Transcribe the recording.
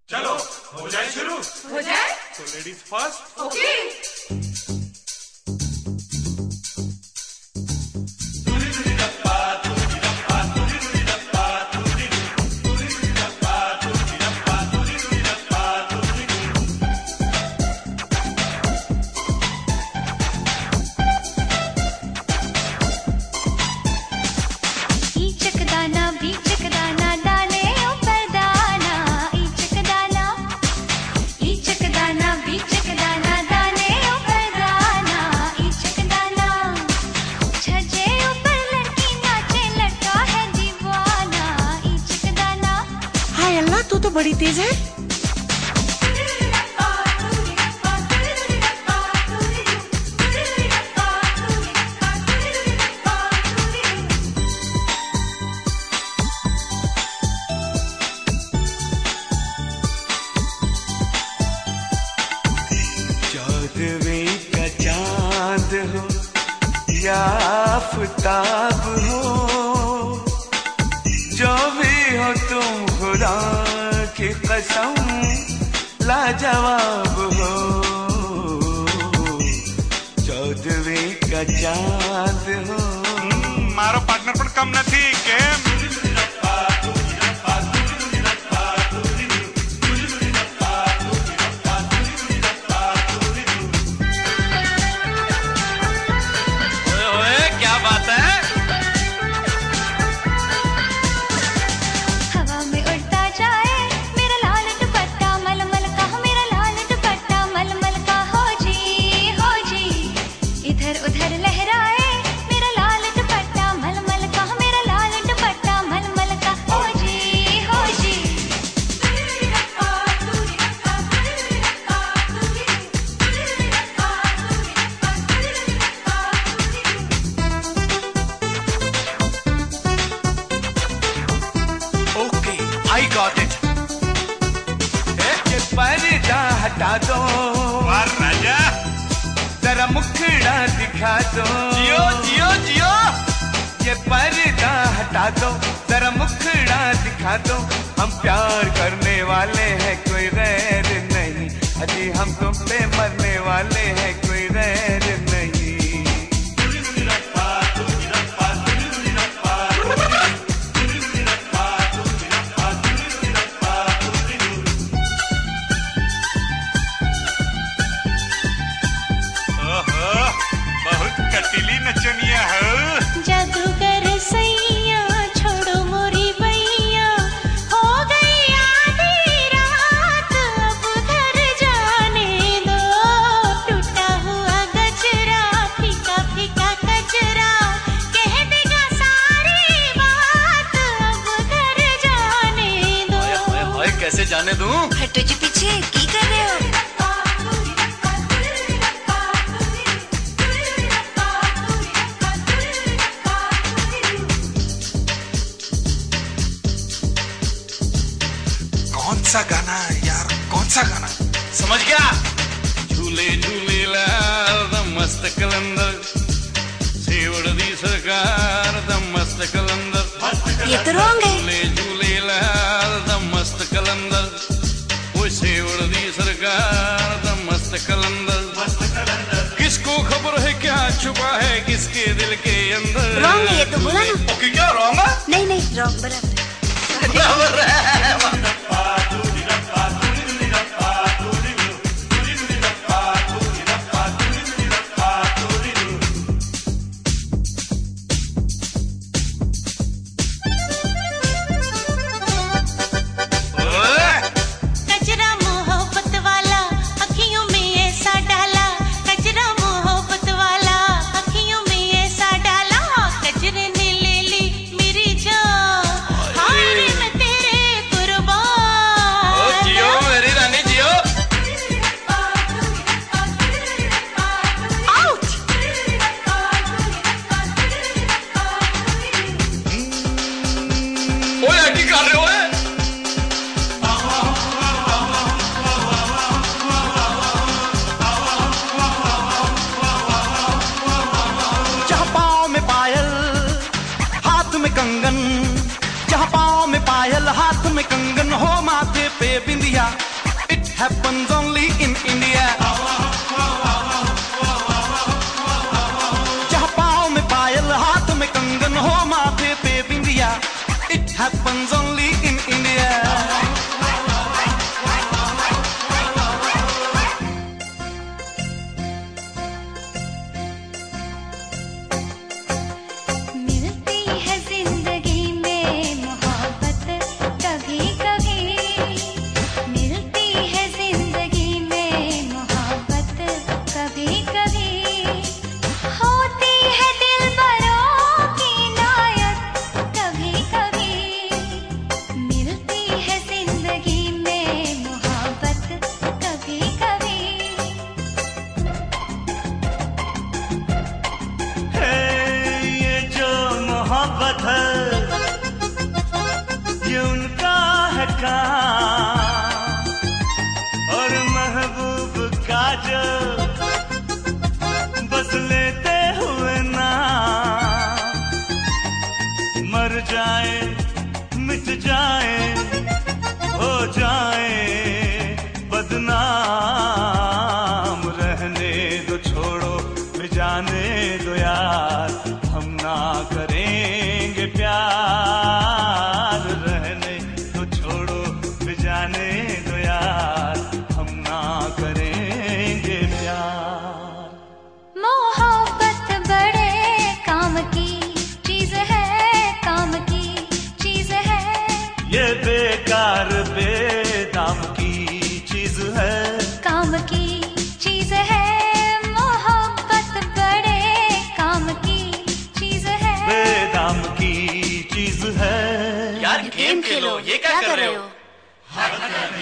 चलो हो जाए शुरू। हो जाए तो लेडीज फर्स्ट। ओके। तू तो बड़ी तेज है। चौदहवीं का चांद हो या आफताब हो, जो भी हो तुम खुदा की कसम लाजवाब हो। चौदहवीं का चांद हो। मारो पार्टनर पण कम નથી કેમ? उधर लहराए मेरा लाल दुपट्टा मलमल का, मेरा लाल दुपट्टा मलमल का। हो जी हो जी। Okay I got it. ये पर्दा हटा दो वाह राजा, जरा मुखड़ा दिखा दो। जियो जियो जियो। ये पर्दा हटा दो जरा मुखड़ा दिखा दो। हम प्यार करने वाले हैं कोई गैर नहीं, अजी हम तुम पे मरने वाले हैं कोई गैर नहीं। कटीली नचनिया हो। जादूगर सैया छोड़ो मोरी बैया, हो गई आधी रात अब घर जाने दो। टूटा हुआ गजरा फीका फीका कजरा कह देगा सारी बात, अब घर जाने दो। ओए कैसे जाने दूं? हटो जी पीछे, की कर रहे हो? कौन सा गाना यार, कौन सा गाना? समझ गया। झूले झूले लाल द मस्त कलंदर, सेवड़ दी सरकार द मस्त कलंदर। ये तो रॉन्ग है। झूले झूले लाल द मस्त कलंदर, वो सेवड़ दी सरकार द मस्त कलंदर। किसको खबर है क्या छुपा है किसके दिल के अंदर? रॉन्ग है ये तो, बोला ना। ओके क्या रॉन्ग है? नहीं नहीं रॉन्ग बराबर है। बराबर है। हाय रे मैं तेरे कुर्बान जाने दो यार, हम ना करेंगे प्यार। मोहब्बत बड़े काम की चीज है, काम की चीज है। ये बेकार बेदाम की चीज है, काम की चीज है। मोहब्बत बड़े काम की चीज है, बेदाम की चीज है। यार गेम खेलो, ये क्या कर रहे हो?